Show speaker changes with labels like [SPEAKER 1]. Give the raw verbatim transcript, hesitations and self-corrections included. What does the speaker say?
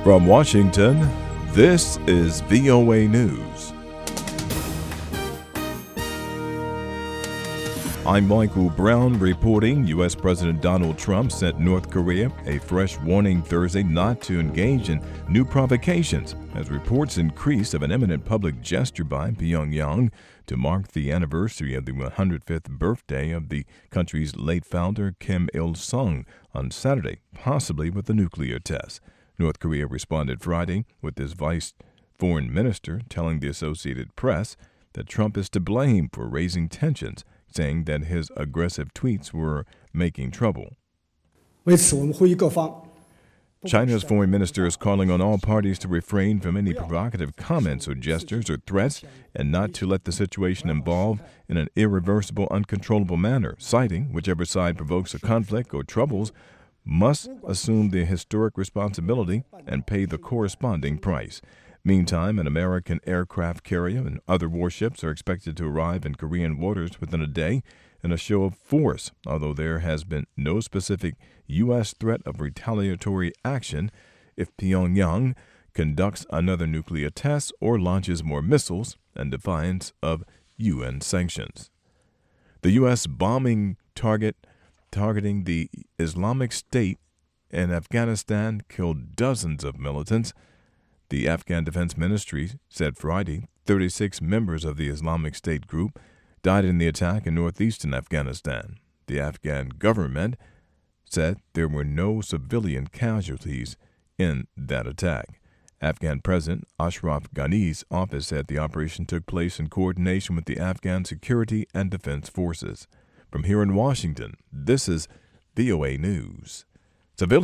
[SPEAKER 1] From Washington, this is V O A News. I'm Michael Brown reporting U S President Donald Trump sent North Korea a fresh warning Thursday not to engage in new provocations as reports increased of an imminent public gesture by Pyongyang to mark the anniversary of the one hundred fifth birthday of the country's late founder Kim Il-sung on Saturday, possibly with a nuclear test. North Korea responded Friday with its vice foreign minister telling the Associated Press that Trump is to blame for raising tensions, saying that his aggressive tweets were making trouble. China's foreign minister is calling on all parties to refrain from any provocative comments or gestures or threats and not to let the situation evolve in an irreversible, uncontrollable manner, citing whichever side provokes a conflict or troubles must assume the historic responsibility and pay the corresponding price. Meantime, an American aircraft carrier and other warships are expected to arrive in Korean waters within a day in a show of force, although there has been no specific U S threat of retaliatory action if Pyongyang conducts another nuclear test or launches more missiles in defiance of U N sanctions. The U S bombing target targeting the Islamic State in Afghanistan killed dozens of militants. The Afghan Defense Ministry said Friday thirty-six members of the Islamic State group died in the attack in northeastern Afghanistan. The Afghan government said there were no civilian casualties in that attack. Afghan President Ashraf Ghani's office said the operation took place in coordination with the Afghan security and defense forces. From here in Washington, this is V O A News. Civilians